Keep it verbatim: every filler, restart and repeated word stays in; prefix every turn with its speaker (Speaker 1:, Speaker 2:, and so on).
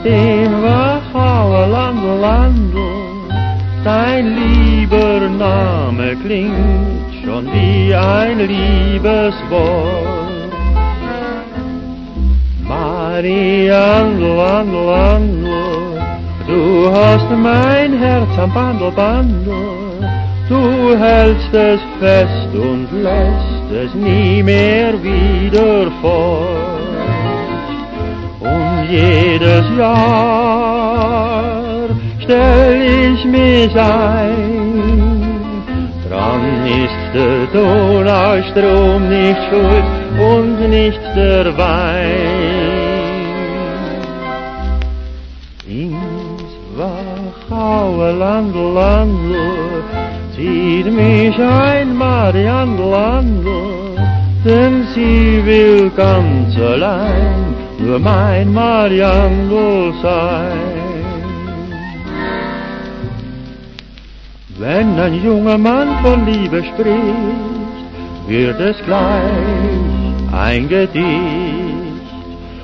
Speaker 1: dem Wachauer Landl, Landl, dein lieber Name klingt schon wie ein Liebeswort. Mariandl, Landl, Landl, du hast mein Herz am Bandel, Bandel, du hältst es fest und lässt es nie mehr wieder fort. Und jedes Jahr stell ich mich ein, dran ist der Donaustrom nicht schuld und nicht der Wein. Ins Wachauer Landl, Landl, zieht mich ein Mariandl, Landl, denn sie will ganz allein nur mein Mariandl sein. Wenn ein junger Mann von Liebe spricht, wird es gleich ein Gedicht.